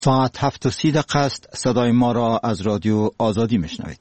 ساعت 7:30 است. صدای ما را از رادیو آزادی میشنوید.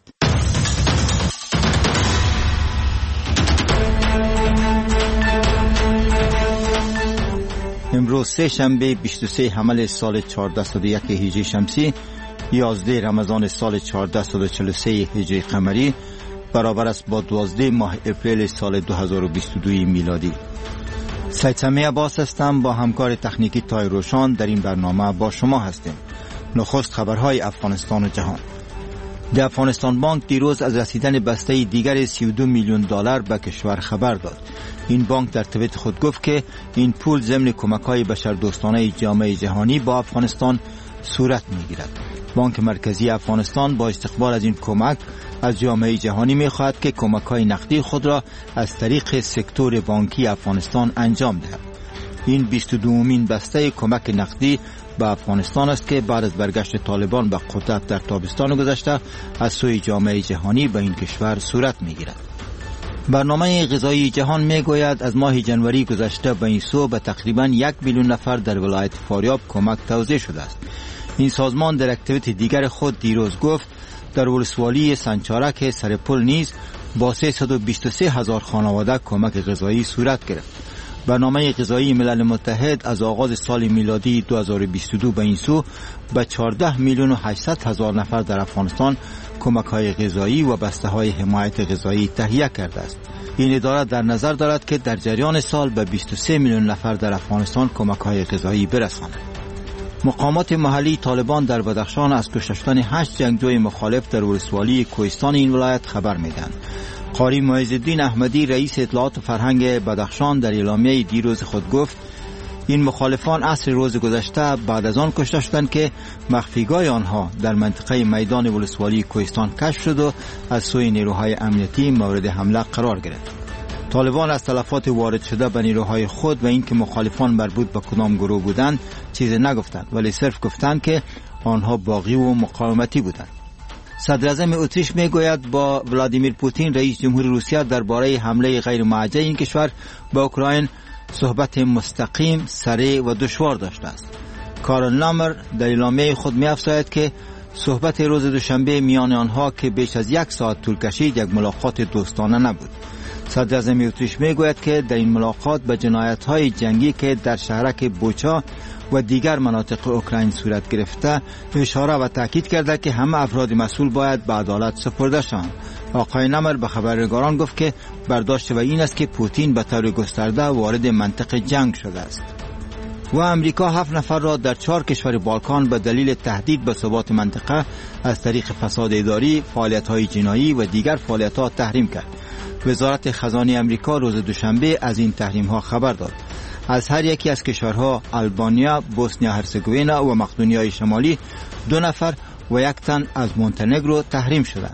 امروز سه شنبه 23 حمل سال 1401 هجری شمسی 11 رمضان سال 1443 هجری قمری برابر است با 12 ماه اپریل سال 2022 میلادی. سید سمیع عباس هستم، با همکار تکنیکی تای روشان در این برنامه با شما هستیم. نخست خبرهای افغانستان و جهان. در افغانستان بانک دیروز از رسیدن بسته دیگر 32 میلیون دلار به کشور خبر داد. این بانک در توییت خود گفت که این پول ضمن کمک‌های بشردوستانه جامعه جهانی با افغانستان صورت می‌گیرد. بانک مرکزی افغانستان با استقبال از این کمک از جامعه جهانی می‌خواهد که کمک‌های نقدی خود را از طریق سکتور بانکی افغانستان انجام دهد. این 22مین بسته کمک نقدی به افغانستان است که بعد از برگشت طالبان به قدرت در تابستان گذشته از سوی جامعه جهانی به این کشور صورت می‌گیرد. برنامه غذایی جهان میگوید از ماه جنوری گذشته به این سو به تقریباً 1 میلیون نفر در ولایت فاریاب کمک توزیع شده است. این سازمان در اکتیویتی دیگر خود دیروز گفت در ولسوالی سنچارک سرپل نیز با 323 هزار خانواده کمک غذایی صورت گرفت. برنامه غذایی ملل متحد از آغاز سال میلادی 2022 به این سو به 14 میلیون و 800 هزار نفر در افغانستان کمک‌های غذایی و بسته‌های حمایت غذایی تهیه کرده است. این اداره در نظر دارد که در جریان سال به 23 میلیون نفر در افغانستان کمک‌های غذایی برساند. مقامات محلی طالبان در بدخشان از کشته شدن 8 جنگجوی مخالف در ولسوالی کوهستان این ولایت خبر میدهند. قاری معیزالدین احمدی رئیس اطلاعات و فرهنگ بدخشان در اعلامیه دیروز خود گفت این مخالفان عصر روز گذشته بعد از آن کشته شدند که مخفیگاه آنها در منطقه میدان ولسوالی کوهستان کشف شد و از سوی نیروهای امنیتی مورد حمله قرار گرفت. طالبان از تلفات وارد شده به نیروهای خود و اینکه مخالفان مربوط به کدام گروه بودند چیزی نگفتند، ولی صرف گفتند که آنها باغی و مقاومتی بودند. صدر اعظم اتریش میگوید با ولادیمیر پوتین رئیس جمهور روسیه درباره حمله غیر موجه این کشور به اوکراین صحبت مستقیم، سریع و دشوار داشته است. کارل لامر در اعلامیه خود می‌افزاید که صحبت روز دوشنبه میان آنها که بیش از 1 ساعت طول کشید یک ملاقات دوستانه نبود. صدر اعظم اتریش میگوید که در این ملاقات به جنایت‌های جنگی که در شهرک بوچا و دیگر مناطق اوکراین صورت گرفته اشاره و تاکید کرده که همه افراد مسئول باید به عدالت سپرده شوند. آقای نمر به خبرنگاران گفت که برداشت و این است که پوتین به طور گسترده وارد منطقه جنگ شده است. و امریکا 7 نفر را در 4 کشور بالکان به دلیل تهدید به ثبات منطقه از طریق فساد اداری، فعالیت‌های جنایی و دیگر فعالیت‌ها تحریم کرد. وزارت خزانه امریکا روز دوشنبه از این تحریم‌ها خبر داد. از هر یکی از کشورها آلبانیا، بوسنیا هرزگوین و مقدونیای شمالی 2 نفر و 1 تن از مونتنگرو تحریم شدند.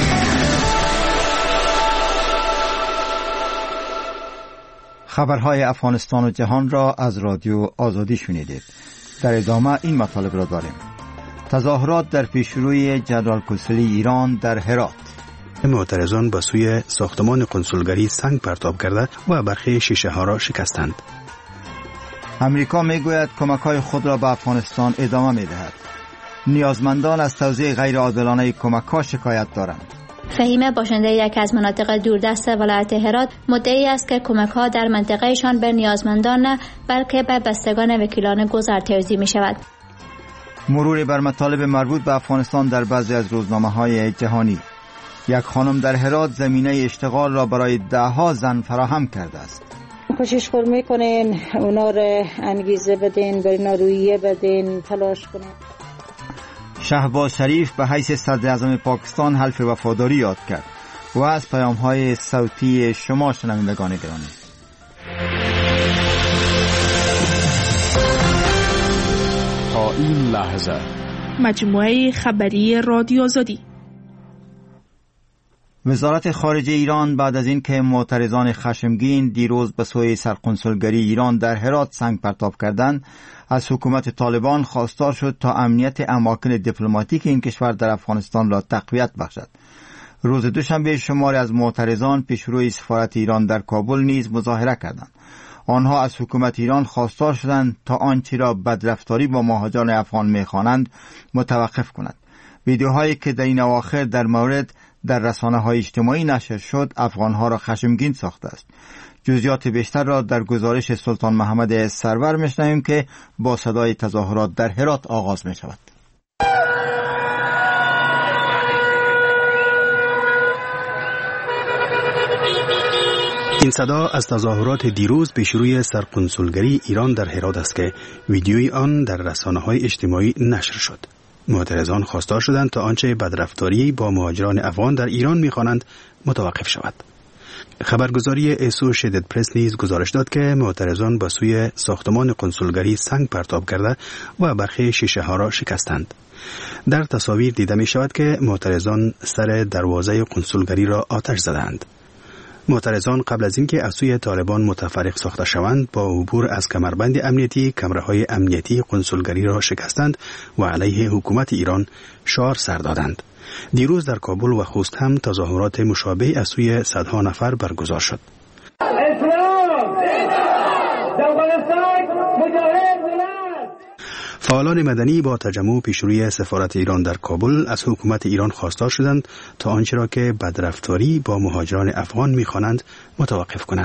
خبرهای افغانستان و جهان را از رادیو آزادی شنیدید. در ادامه این مطالب را داریم. تظاهرات در پیشروی جنرال کنسولی ایران در هرات. معترضان به سوی ساختمان کنسولگری سنگ پرتاب کرده و برخی شیشه ها را شکستند. امریکا میگوید کمک‌های خود را به افغانستان ادامه می‌دهد. نیازمندان از توزیع غیر عادلانه کمک‌ها شکایت دارند. فهیمه باشنده یک از مناطق دوردست ولایت هرات مدعی است که کمک‌ها در منطقهشان به نیازمندان نه بلکه به بستگان وکیلان گذر توزیع می‌شود. مرور بر مطالب مربوط به افغانستان در بعضی از روزنامه‌های جهانی. یک خانم در هرات زمینه اشتغال را برای 10 زن فراهم کرده است. کوشش میکنین اونا را انگیزه بدین، بر اینا رویه بدین، تلاش کنین. شهباز شریف به حیث صدر اعظم پاکستان حلف وفاداری یاد کرد و از پیام‌های صوتی شما شنوندگان گرامی. تا این لحظه مجموعه خبری رادیو آزادی. وزارت خارجه ایران بعد از اینکه معترضان خشمگین دیروز به سوی سرقنسولگری ایران در هرات سنگ پرتاب کردند، از حکومت طالبان خواستار شد تا امنیت اماکن دیپلماتیک این کشور در افغانستان را تقویت بخشد. روز دوشنبه شماری از معترضان پیشروی سفارت ایران در کابل نیز مظاهره کردند. آنها از حکومت ایران خواستار شدند تا آنچه را بدرفتاری با مهاجران افغان می‌خوانند متوقف کند. ویدیوهایی که در این اواخر در مورد در رسانه‌های اجتماعی نشر شد افغان‌ها را خشمگین ساخته است. جزئیات بیشتر را در گزارش سلطان محمد سرور می‌شنویم که با صدای تظاهرات در هرات آغاز می‌شود. این صدا از تظاهرات دیروز پیش روی سرقنسولگری ایران در هرات است که ویدیوی آن در رسانه‌های اجتماعی نشر شد. معترضان خواستار شدند تا آنچه بدرفتاری با مهاجران افغان در ایران می‌خوانند متوقف شود. خبرگزاری اسوشیتد پرس نیز گزارش داد که معترضان به سوی ساختمان قنسولگری سنگ پرتاب کرده و برخی شیشه‌ها را شکستند. در تصاویر دیده می‌شود که معترضان سر دروازه قنسولگری را آتش زدند. معترضان قبل از اینکه از سوی طالبان متفرق ساخته شوند با عبور از کمربند امنیتی کمره‌های امنیتی قنسولگری را شکستند و علیه حکومت ایران شعار سر دادند. دیروز در کابل و خوست هم تظاهرات مشابه از سوی صدها نفر برگزار شد. فعالان مدنی با تجمع پیش روی سفارت ایران در کابل از حکومت ایران خواستار شدند تا آنچه را که بدرفتاری با مهاجران افغان می‌خوانند متوقف کند.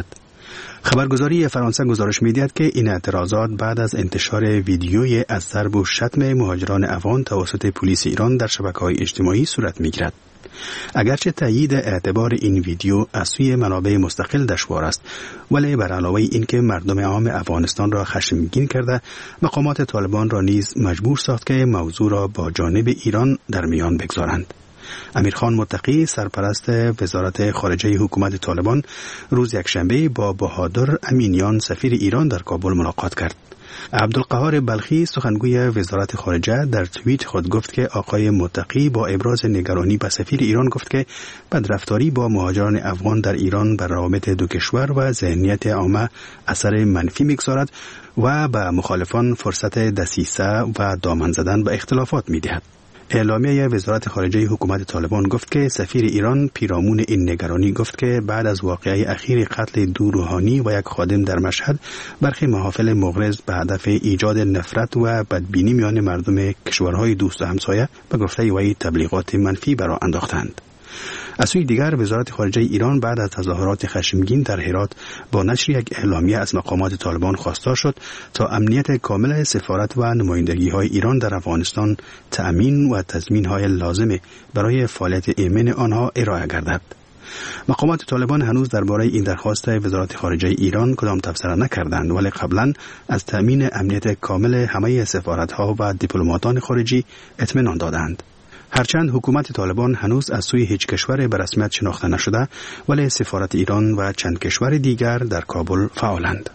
خبرگزاری فرانسه گزارش می‌دهد که این اعتراضات بعد از انتشار ویدیوی از ضرب و شتم مهاجران افغان توسط پلیس ایران در شبکه‌های اجتماعی صورت می‌گیرد. اگرچه تایید اعتبار این ویدیو از سوی منابع مستقل دشوار است، ولی بر علاوه اینکه مردم عام افغانستان را خشمگین کرده، مقامات طالبان را نیز مجبور ساخت که موضوع را با جانب ایران در میان بگذارند. امیرخان متقی سرپرست وزارت خارجه حکومت طالبان روز یکشنبه با بهادر امینیان سفیر ایران در کابل ملاقات کرد. عبدالقهار بلخی سخنگوی وزارت خارجه در توییت خود گفت که آقای متقی با ابراز نگرانی به سفیر ایران گفت که بدرفتاری با مهاجران افغان در ایران بر روابط دو کشور و ذهنیت عامه اثر منفی می‌گذارد و به مخالفان فرصت دسیسه و دامن زدن به اختلافات می‌دهد. اعلامیه وزارت خارجه حکومت طالبان گفت که سفیر ایران پیرامون این نگرانی گفت که بعد از واقعه اخیر قتل دو روحانی و یک خادم در مشهد، برخی محافل مغرض به هدف ایجاد نفرت و بدبینی میان مردم کشورهای دوست و همسایه به گفته وی تبلیغات منفی برآ انداختند. از سوی دیگر وزارت خارجه ایران بعد از تظاهرات خشمگین در هرات با نشر یک اعلامیه از مقامات طالبان خواستار شد تا امنیت کامل سفارت و نمایندگی‌های ایران در افغانستان تأمین و تضمین‌های لازم برای فعالیت ایمن آنها ارائه گردد. مقامات طالبان هنوز درباره این درخواست وزارت خارجه ایران کدام تبصره نکردند، ولی قبلا از تأمین امنیت کامل همه سفارت‌ها و دیپلماتان خارجی اطمینان دادند. هرچند حکومت طالبان هنوز از سوی هیچ کشور به رسمیت شناخته نشده، ولی سفارت ایران و چند کشور دیگر در کابل فعالند.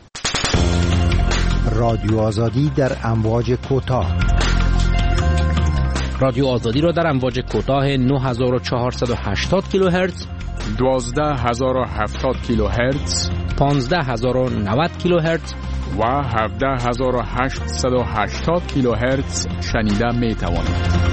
رادیو آزادی در امواج کوتاه. رادیو آزادی را در امواج کوتاه 9480 کیلوهرتز، 12070 کیلوهرتز، 15090 کیلوهرتز و 17880 کیلوهرتز شنیده می توانید.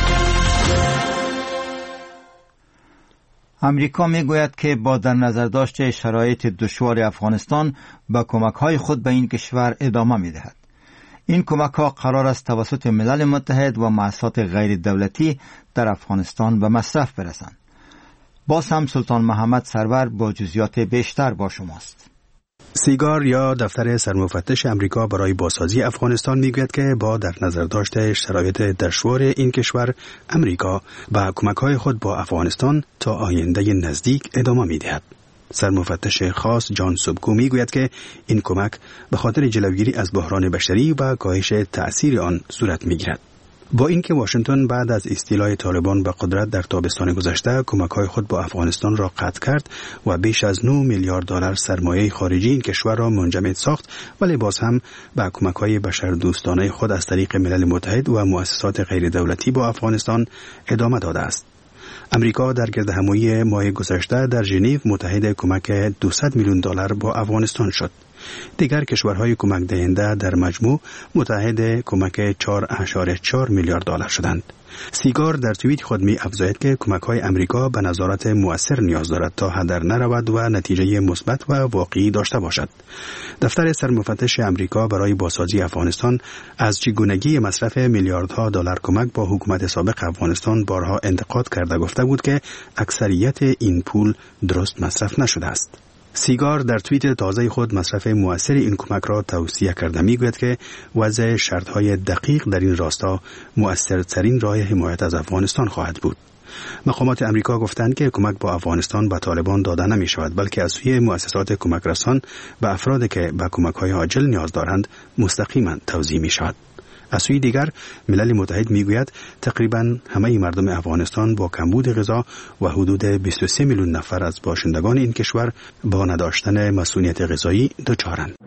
امریکا میگوید که با در نظر داشت شرایط دشوار افغانستان با کمک‌های خود به این کشور ادامه می‌دهد. این کمک‌ها قرار است توسط ملل متحد و مؤسسات غیر دولتی در افغانستان به مصرف برسند. باز هم سلطان محمد سرور با جزئیات بیشتر با شماست. سیگار یا دفتر سرمفتش امریکا برای بازسازی افغانستان میگوید که با در نظر داشت شرایط دشوار این کشور، امریکا با کمک‌های خود با افغانستان تا آینده نزدیک ادامه می‌دهد. سرمفتش خاص جان سوبکو میگوید که این کمک به خاطر جلوگیری از بحران بشری و کاهش تأثیر آن صورت می‌گیرد. با اینکه واشنگتن بعد از استیلای طالبان به قدرت در تابستان گذشته کمک‌های خود با افغانستان را قطع کرد و بیش از 9 میلیارد دلار سرمایه خارجی این کشور را منجمد ساخت، ولی باز هم به کمک‌های بشردوستانه خود از طریق ملل متحد و مؤسسات غیر دولتی با افغانستان ادامه داده است. امریکا در گردهمایی ماه گذشته در ژنو متحد کمک 200 میلیون دلار با افغانستان شد. دیگر کشورهای کمک دهنده در مجموع متحد کمک 4.4 میلیارد دلار شدند. سیگار در توییت خود می افزاید که کمک‌های امریکا به نظارت مؤثر نیاز دارد تا هدر نرود و نتیجه مثبت و واقعی داشته باشد. دفتر سرمفتش امریکا برای بازسازی افغانستان از چگونگی مصرف میلیاردها دلار کمک با حکومت سابق افغانستان بارها انتقاد کرده گفته بود که اکثریت این پول درست مصرف نشده است. سیگار در توییت تازه خود مصرف مؤثر این کمک را توصیه کرده میگوید که وضع شرطهای دقیق در این راستا مؤثرترین راه حمایت از افغانستان خواهد بود. مقامات امریکا گفتند که کمک با افغانستان به طالبان داده نمی شود، بلکه از سوی مؤسسات کمک رسان به افرادی که به کمک‌های عاجل نیاز دارند مستقیما توزیع می شود. از سوی دیگر ملل متحد میگوید تقریبا همه مردم افغانستان با کمبود غذا و حدود 23 میلیون نفر از باشندگان این کشور با نداشتن مسئولیت غذایی دچارند.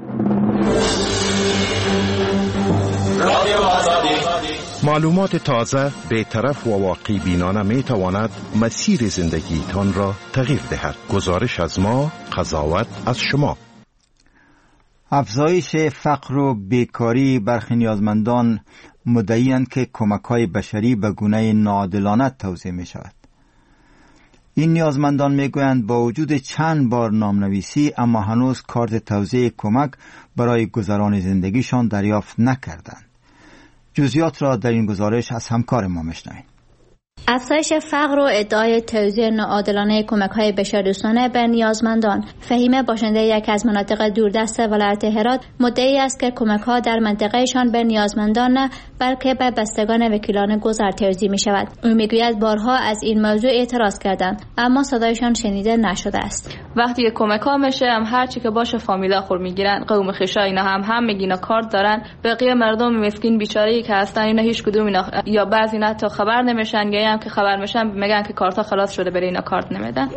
معلومات تازه، بی‌طرف و واقعی بینانه می تواند مسیر زندگیتان را تغییر دهد. گزارش از ما، قضاوت از شما. افزایش فقر و بیکاری برخی نیازمندان مدعی‌اند که کمک‌های بشری به گونه ناعادلانه توزیع می‌شود. این نیازمندان می‌گویند با وجود چند بار نامنویسی اما هنوز کارت توزیع کمک برای گذران زندگیشان دریافت نکردند. جزئیات را در این گزارش از همکار ما می‌شنویم. افزایش فقر و ادعای توزیع ناعادلانه کمک‌های بشردوستانه به نیازمندان. فهیم باشنده یک از مناطق دوردست ولایت هرات مدعی است که کمک‌ها در منطقهشان به نیازمندان نه بلکه به بستگان وکیلان گذر توزیع می‌شود. او می‌گوید بارها از این موضوع اعتراض کردند اما صدایشان شنیده نشده است. وقتی کمک‌ها میشه هم هر چی که باشه فامیلا خور میگیرن، قوم خویشا اینا هم میگینا کارت دارن، بقیه مردم مسکین بیچاره‌ای که هستن اینا هیچ کدوم اینا یا بعضی نه تا خبر نمیشن یا هم که خبر میشن میگن که کارتا خلاص شده برای اینا کارت نمیدن.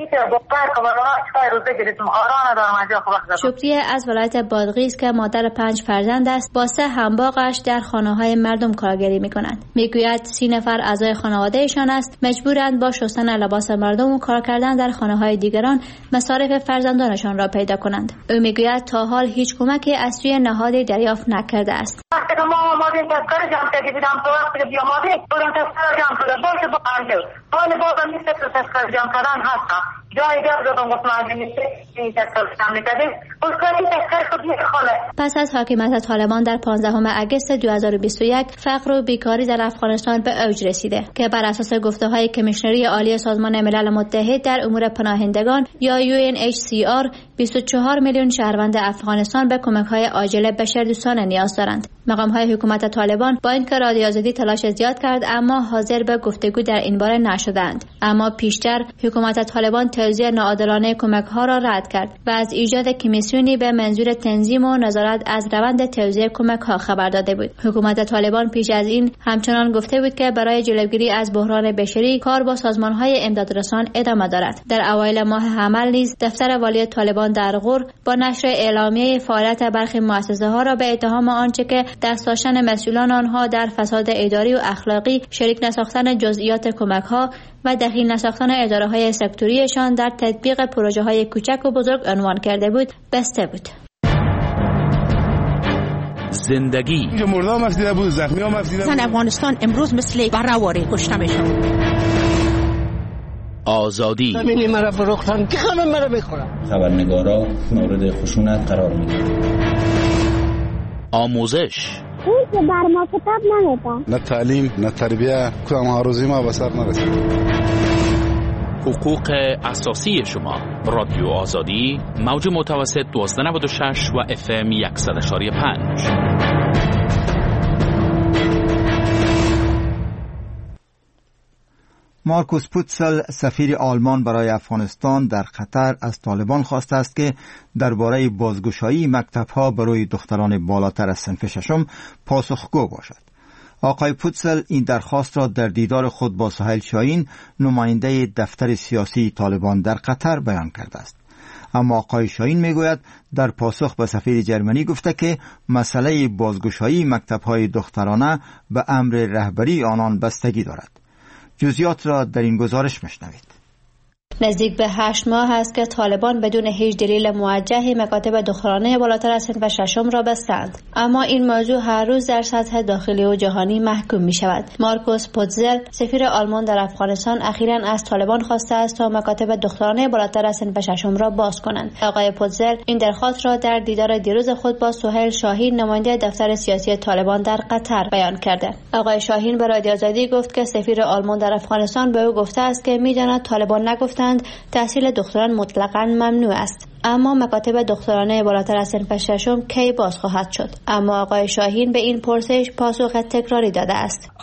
شکریه از ولایت بادغیس که مادر 5 فرزند است با 3 همباغش در خانه‌های مردم کارگری میکنند. میگوید 30 نفر اعضای خانوادهشان است مجبورند با شستن لباس مردم و کار کردن در خانه‌های دیگران مصارف فرزندانشان را پیدا کنند. او میگوید تا حال هیچ کمکی از سوی نهادی دریافت نکرده است. حال بابا نیست که تسکر جمع کردن هستم جای دیگر دادم گفتم نیست این تسکر جمع نکرده بلکه تسکر خود میخواله. پس از حاکمیت طالبان در 15 اگست 2021 فقر و بیکاری در افغانستان به اوج رسیده که بر اساس گفته‌های کمیشنری عالی سازمان ملل متحد در امور پناهندگان یا UNHCR 24 میلیون شهروند افغانستان به کمک‌های عاجل بشردوستانه نیاز دارند. مقام‌های حکومت طالبان با اینکه رادیو آزادی تلاش زیاد کرد اما حاضر به گفتگو در این باره نشدند. اما پیشتر حکومت طالبان توزیع ناعادلانه کمک‌ها را رد کرد و از ایجاد کمیسیونی به منظور تنظیم و نظارت از روند توزیع کمک‌ها خبر داده بود. حکومت طالبان پیش از این همچنان گفته بود که برای جلوگیری از بحران بشری کار با سازمان‌های امدادرسان ادامه دارد. در اوایل ماه حمل نیز دفتر والی طالبان در غور با نشر اعلامیه فعالیت برخی مؤسسه‌ها را به اتهام آنچه که دست داشتن مسئولان آنها در فساد اداری و اخلاقی، شریک نساختن جزئیات کمک‌ها و دخیل نساختن اداره‌های سکتوریشان در تطبیق پروژه‌های کوچک و بزرگ عنوان کرده بود بسته بود. زندگی اینجا مردم مفیده بود، زخمی ها مفیده بود. افغانستان امروز مثل بره‌واره کشته میشه. آزادی همینی مرا فروختن که همه مرا بخورن. خبرنگارا مورد خشونت قرار میدن. آموزش اون که بر ما کتاب نمیدن. نه تعلیم نه تربیه کدام هاروزی ما به سر نرسید. حقوق اساسی شما. رادیو آزادی موج متوسط 1296 و FM 100.5. مارکوس پوتسل سفیر آلمان برای افغانستان در قطر از طالبان خواسته است که درباره بازگشایی مکتب‌ها برای دختران بالاتر از صنف ششم پاسخگو باشد. آقای پوتسل این درخواست را در دیدار خود با سهیل شاهین نماینده دفتر سیاسی طالبان در قطر بیان کرده است. اما آقای شاهین میگوید در پاسخ به سفیر جرمنی گفته که مسئله بازگشایی مکتب‌های دخترانه به امر رهبری آنان بستگی دارد. جزئیات را در این گزارش میشنوید. نزدیک به 8 ماه است که طالبان بدون هیچ دلیل موجهی مکاتب دخترانه بالاتر از صنف ششم را بستند، اما این موضوع هر روز در سطح داخلی و جهانی محکوم می شود. مارکوس پوتزل، سفیر آلمان در افغانستان، اخیراً از طالبان خواسته است تا مکاتب دخترانه بالاتر از صنف ششم را باز کنند. آقای پوتزل این درخواست را در دیدار دیروز خود با سهیل شاهین، نماینده دفتر سیاسی طالبان در قطر بیان کرده. آقای شاهین به رادیو آزادی گفت که سفیر آلمان در افغانستان به او گفته است که می‌داند طالبان نگفتند تحصیل دختران مطلقاً ممنوع است، اما مکاتب دخترانه بالاتر از صنف ششم کی باز خواهد شد؟ اما آقای شاهین به این پرسش پاسخ تکراری داده است.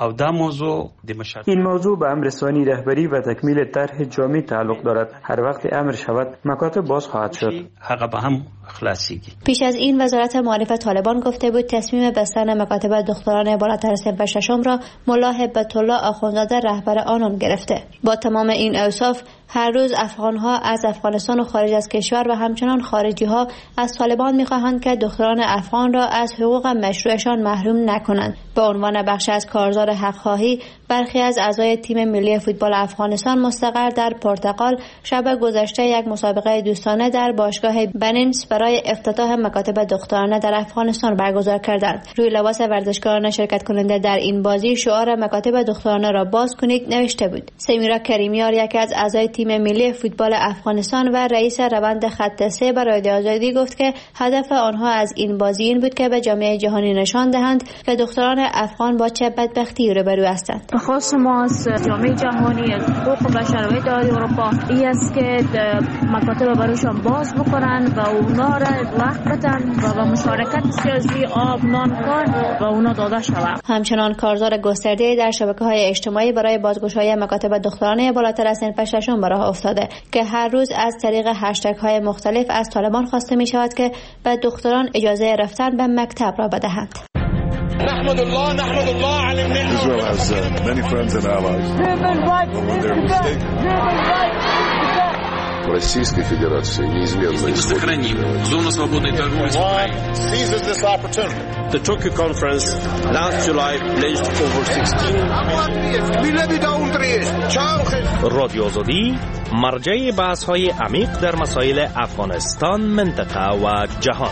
این موضوع به امر ثانی رهبری و تکمیل طرح جامع تعلق دارد. هر وقت امر شود مکاتب باز خواهد شد. پیش از این وزارت معارف طالبان گفته بود تصمیم بستن مکاتب دخترانه بالاتر از صنف ششم را ملا هبت الله آخوندزاده رهبر آنان گرفته. با تمام این اوصاف هر روز افغان‌ها از افغانستان و خارج از کشور و همچنان خارجی‌ها از طالبان می‌خواهند که دختران افغان را از حقوق مشروعشان محروم نکنند. به عنوان بخش از کارزار حق‌خواهی، برخی از اعضای تیم ملی فوتبال افغانستان مستقر در پرتغال شب گذشته یک مسابقه دوستانه در باشگاه بنینس برای افتتاح مکاتب دخترانه در افغانستان برگزار کردند. روی لباس ورزشکاران شرکت کننده در این بازی شعار مکاتب دخترانه را باز کنید نوشته بود. سمیرا کریمیار، یکی از اعضای تیم ملی فوتبال افغانستان و رئیس روند خط 3 برای رادیو آزادی گفت که هدف آنها از این بازی این بود که به جامعه جهانی نشان دهند که دختران افغان با چه بدبختی روبرو هستند. خواست ما از جامعه جهانی، از حقوق بشر و اتحادیه اروپا این است که مکاتب برایشان باز بکنن و اونا را وقت بدن و به مشارکت سیاسی آب نان کار و اونا داده شود. همچنان کارزار گسترده در شبکه‌های اجتماعی برای بازگشایی مکاتب دخترانه بالاتر از صنف ششم به راه افتاده که هر روز از طریق هشتگ‌های مختلف از طالبان خواسته می شود که به دختران اجازه رفتن به مکتب را بدهند. نحمد الله على النعمة. Israel has many friends and allies. Российской Федерации неизменно сохраним зону свободной торговли с Украиной. Seizes this opportunity. The Tokyo conference last July pledged over 16 رادیو آزادی مرجع بحث‌های عمیق در مسائل افغانستان، منطقه و جهان.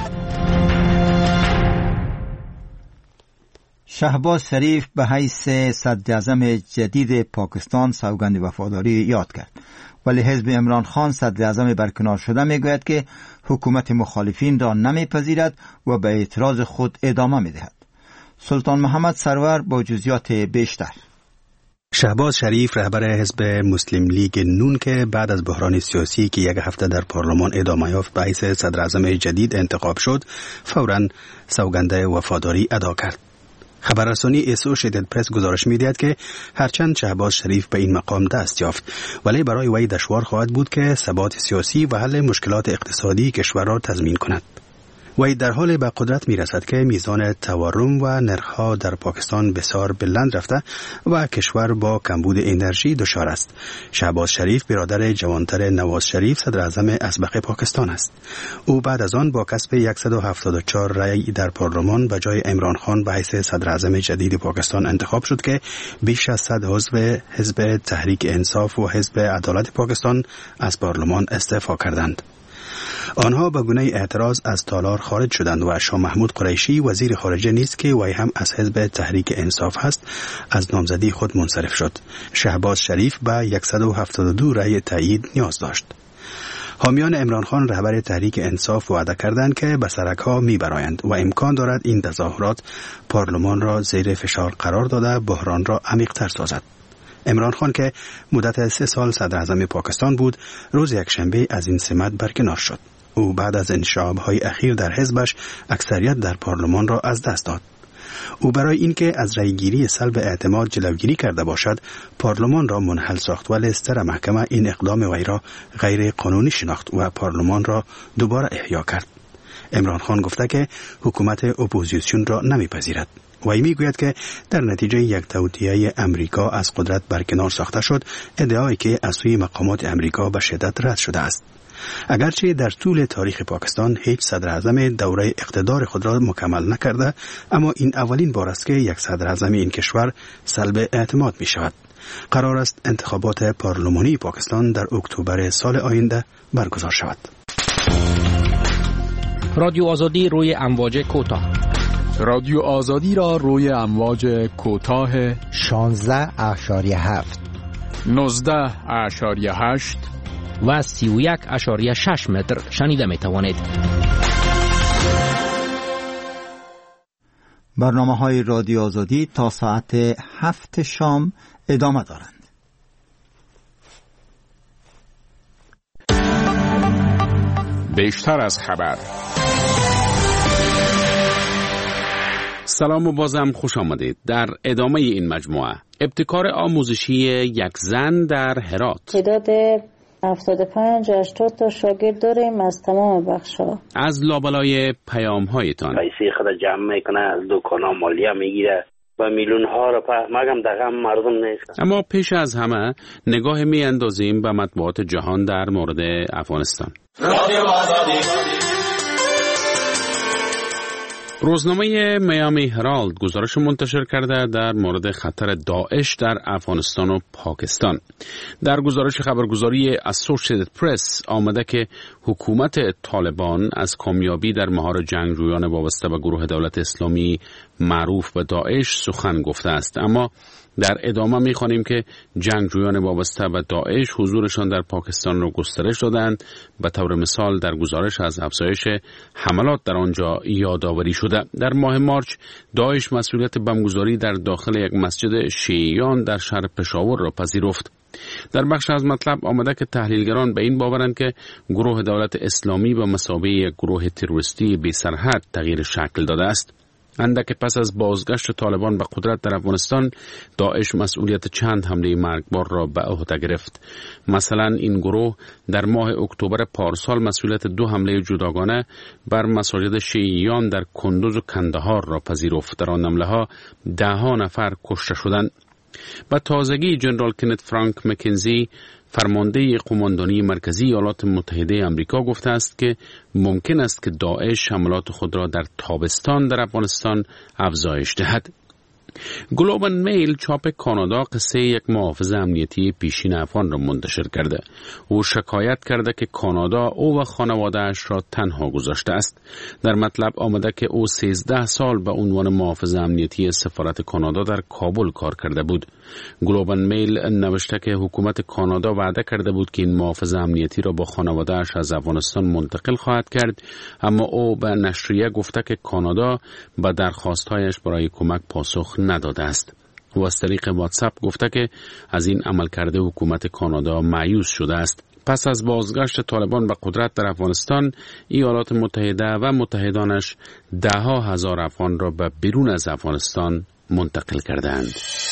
شهباز شریف به حیث صدراعظم جدید پاکستان سوگند وفاداری یاد کرد، ولی حزب عمران خان صدراعظم برکنار شده میگوید که حکومت مخالفین را نمیپذیرد و به اعتراض خود ادامه میدهد. سلطان محمد سرور با جزئیات بیشتر. شهباز شریف رهبر حزب مسلم لیگ نون که بعد از بحران سیاسی که یک هفته در پارلمان ادامه یافت به حیث صدراعظم جدید انتخاب شد، فوراً سوگند وفاداری ادا کرد. خبررسانی اسوشیتد پرس گزارش می‌دهد که هرچند شهباز شریف به این مقام دست یافت، ولی برای وی دشوار خواهد بود که ثبات سیاسی و حل مشکلات اقتصادی کشور را تضمین کند. وی در حال به قدرت می‌رسد که میزان تورم و نرخ‌ها در پاکستان بسیار بلند رفته و کشور با کمبود انرژی دچار است. شهباز شریف برادر جوانتر نواز شریف صدراعظم اسبق پاکستان است. او بعد از آن با کسب 174 رأی در پارلمان به جای عمران خان به حیث صدراعظم جدید پاکستان انتخاب شد که بیش از 100 عضو حزب تحریک انصاف و حزب عدالت پاکستان از پارلمان استعفا کردند. آنها به گونه اعتراض از تالار خارج شدند و شاه محمود قریشی وزیر خارجه نیز که وی هم از حزب تحریک انصاف است از نامزدی خود منصرف شد. شهباز شریف به 172 رأی تایید نیاز داشت. حامیان عمران خان رهبر تحریک انصاف وعده کردند که به سرک‌ها می‌برآیند و امکان دارد این تظاهرات پارلمان را زیر فشار قرار داده بحران را عمیق‌تر سازد. عمران خان که مدت 3 سال صدراعظم پاکستان بود، روز یکشنبه از این سمت برکنار شد. او بعد از انشعاب‌های اخیر در حزبش اکثریت در پارلمان را از دست داد. او برای اینکه از رأیگیری سلب اعتماد جلوگیری کرده باشد، پارلمان را منحل ساخت، ولی ستر محکمه این اقدام وی را غیر قانونی شناخت و پارلمان را دوباره احیا کرد. عمران خان گفته که حکومت اپوزیسیون را نمیپذیرد. وی میگوید که در نتیجه یک توطئه امریکا از قدرت برکنار ساخته شد، ادعایی که از سوی مقامات امریکا به شدت رد شده است. اگرچه در طول تاریخ پاکستان هیچ صدراعظم دوره اقتدار خود را مکمل نکرده، اما این اولین بار است که یک صدراعظم این کشور سلب اعتماد می شود. قرار است انتخابات پارلمانی پاکستان در اکتبر سال آینده برگزار شود. رادیو آزادی روی امواج کوتاه. رادیو آزادی را روی امواج کوتاه 16.7 19.8 و 31.6 متر شنیده می توانید. برنامه‌های رادیو آزادی تا ساعت 7 شام ادامه دارند. بیشتر از خبر. سلام و بازم خوش آمدید. در ادامه این مجموعه ابتکار آموزشی یک زن در هرات. تعداد 75-80 تا شاگرد داریم از تمام بخش‌ها. از لابلای پیام‌هایتان پیسه خود جمع میکنه، از دکانا مالیه میگیره و میلیون‌ها رو مگم دقیقا مردم نیست. اما پیش از همه نگاه میاندازیم به مطبوعات جهان در مورد افغانستان. رادیو آزادی. روزنامه میامی هرالد گزارش منتشر کرده در مورد خطر داعش در افغانستان و پاکستان. در گزارش خبرگزاری اسوسییتد پرس آمده که حکومت طالبان از کامیابی در مهار جنگجویان وابسته به گروه دولت اسلامی معروف به داعش سخن گفته است، اما در ادامه می‌خوانیم که جنگجویان وابسته به داعش حضورشان در پاکستان را گسترش دادند. به طور مثال در گزارش از افزایش حملات در آنجا یادآوری شده. در ماه مارچ داعش مسئولیت بمبگذاری در داخل یک مسجد شیعیان در شهر پشاور را پذیرفت. در بخش از مطلب آمده که تحلیلگران به این باورند که گروه دولت اسلامی به مثابه یک گروه تروریستی بی سرحد تغییر شکل داده است. اندک پس از بازگشت طالبان به قدرت در افغانستان، داعش مسئولیت چند حمله مرگبار را به عهده گرفت. مثلا این گروه در ماه اکتبر پارسال مسئولیت 2 حمله جداگانه بر مساجد شیعیان در کندوز و کندهار را پذیرفت. در آن حمله‌ها 10 نفر کشته شدند. به تازگی جنرال کنت فرانک مکنزی، فرمانده قماندانی مرکزی ایالات متحده آمریکا، گفته است که ممکن است که داعش حملات خود را در تابستان در افغانستان افزایش دهد. گلوبال میل چاپ کانادا قصه یک محافظ امنیتی پیشین افغان را منتشر کرده. او شکایت کرده که کانادا او و خانواده‌اش را تنها گذاشته است. در مطلب آمده که او 13 سال به عنوان محافظ امنیتی سفارت کانادا در کابل کار کرده بود. گلوبال میل نوشته که حکومت کانادا وعده کرده بود که این محافظ امنیتی را با خانواده‌اش از افغانستان منتقل خواهد کرد، اما او به نشریه گفته که کانادا به درخواست‌هایش برای کمک پاسخ نداده است. و از طریق واتساپ گفته که از این عملکرد حکومت کانادا مایوس شده است. پس از بازگشت طالبان به قدرت در افغانستان، ایالات متحده و متحدانش 10,000 افغان را به بیرون از افغانستان منتقل کردند.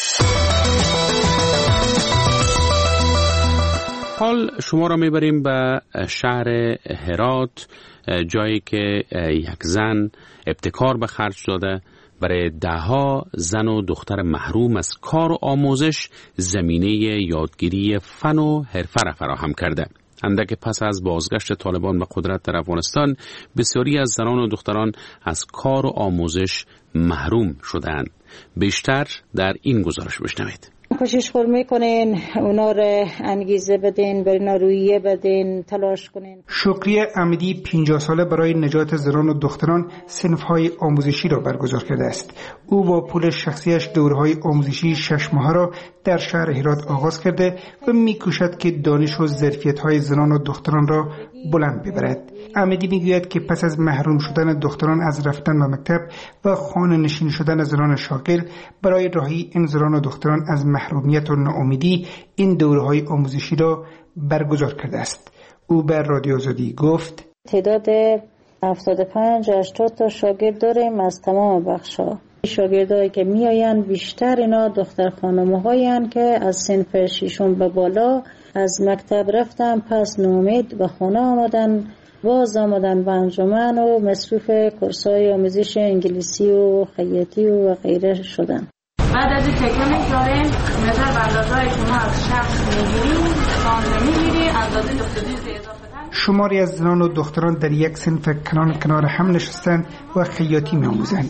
حال شما را میبریم به شهر هرات، جایی که یک زن ابتکار به خرج داده برای 10 زن و دختر محروم از کار و آموزش زمینه یادگیری فن و حرفه را فراهم کرده. اندک پس از بازگشت طالبان به قدرت در افغانستان، بسیاری از زنان و دختران از کار و آموزش محروم شدند. بیشتر در این گزارش بشنوید. کوشش میکنین اونا رو انگیزه بدین، برای اونا رویه بدین، تلاش کنین. شکریه امیدی 50 ساله برای نجات زنان و دختران صنف‌های آموزشی را برگزار کرده است. او با پول شخصیش دوره‌های آموزشی 6 ماهه را در شهر هرات آغاز کرده و می‌کوشد که دانش و ظرفیت‌های زنان و دختران را بلند ببرد. امیدی میگوید که پس از محروم شدن دختران از رفتن به مکتب و خانه نشین شدن زنان شاغل، برای رهایی این زنان و دختران از محرومیت و ناامیدی این دوره‌های آموزشی را برگزار کرده است. او بر رادیو آزادی گفت: تعداد 75-80 تا شاگرد داریم از تمام بخش‌ها. شاگردایی که میآیند بیشتر اینا دختر خانم‌هایند که از صنف 6 به بالا از مکتب رفتن، پس ناامید به خانه آمدن، باز آمدن به انجمن و مصروف کورس‌های آموزش انگلیسی و خیاطی و غیره شدن. بعد از این تکه می‌ذاریم مثلا اندازه‌ای که ما از شخص می‌گیریم، سانته می‌گیری، اندازه دختری اضافه تن. شماری از زنان و دختران در یک صنف کنار هم نشستند و خیاطی می‌آموزند.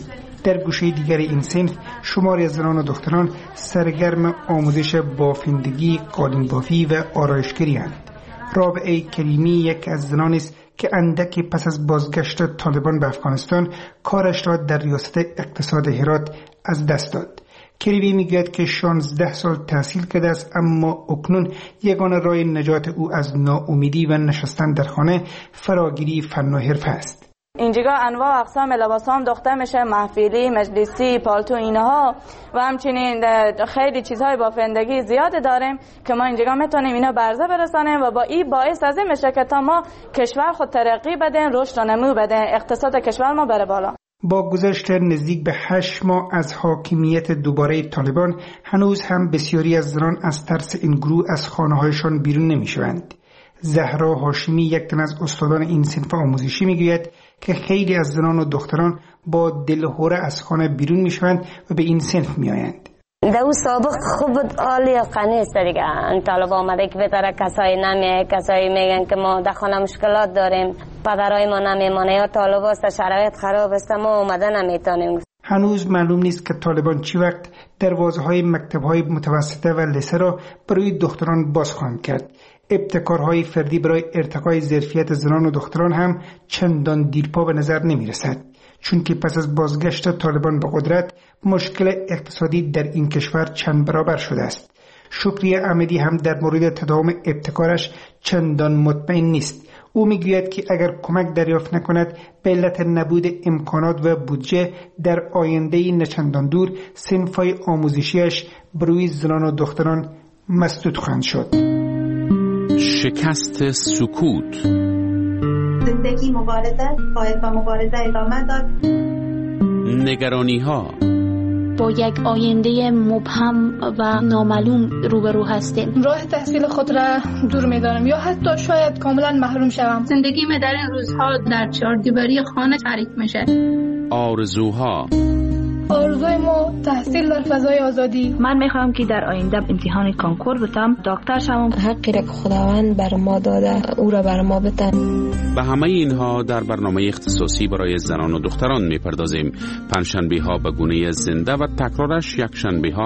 در گوشه دیگر این صنف شماری از زنان و دختران سرگرم آموزش بافندگی، قالین بافی و آرایشگری هستند. رابعه کریمی یک از زنان است که اندکی پس از بازگشت طالبان به افغانستان کارش را در ریاست اقتصاد هرات از دست داد. کریمی میگوید که 16 سال تحصیل کرده است، اما اکنون یگانه راه نجات او از ناامیدی و نشستن در خانه فراگیری فن و حرفه است. اینجا انواع اقسام لباس هم دوخته میشه، محفلی، مجلسی، پالتو اینها و همچنین خیلی چیزهای بافندگی زیاد داریم که ما اینجا میتونیم اینا برزه برسانیم و با این باعث از این میشه که تا ما کشور خود ترقی بدن، رشد و نمو بدن، اقتصاد کشور ما بره بالا. با گذشت نزدیک به 8 ماه از حاکمیت دوباره طالبان هنوز هم بسیاری از زنان از ترس این گروه از خانه‌هایشان بیرون نمیشوند. زهرا هاشمی یک تن از استادان این صنف آموزشی میگوید که خیلی از زنان و دختران با دلهوره از خانه بیرون میشوند و به این صنف میآیند. دو سابق خوب عالی قنی است دیگه. این طالب آمده که بهتره کسایی نمیه، کسایی میگن که ما در خانه مشکلات داریم، پدرای ما نمیمانه یا طالب است شرایط خراب است ما اومده نمیتونیم. هنوز معلوم نیست که طالبان چی وقت دروازه‌های مکتب‌های متوسطه و لیسه را برای دختران باز خواهند کرد. ابتکارهای فردی برای ارتقای ظرفیت زنان و دختران هم چندان دیرپا به نظر نمی رسد، چون که پس از بازگشت طالبان به قدرت مشکل اقتصادی در این کشور چند برابر شده است. شکری احمدی هم در مورد تداوم ابتکارش چندان مطمئن نیست. او میگوید که اگر کمک دریافت نکند به علت نبود امکانات و بودجه در آینده نچندان دور صنف‌های آموزشیش بروی زنان و دختران مسدود خواهند شد. شکست سکوت. زندگی مبارزه، باید با مبارزه ادامه داد. نگرانی ها. با یک آینده مبهم و نامعلوم روبرو هستیم. راه تحصیل خود را دور می‌دانم یا حتی شاید کاملا محروم شوم. زندگی من در این روزها در چهاردیواری خانه تعریف میشه. آرزوها. آرزوی ما تحصیل در فضای آزادی. من میخوام که در آینده امتحان کانکور بتم، دکتر شوم. حقی را که خداوند بر ما داده او را بر ما بده. به همه اینها در برنامه اختصاصی برای زنان و دختران میپردازیم. پنجشنبه ها به گونه زنده و تکرارش یک شنبه ها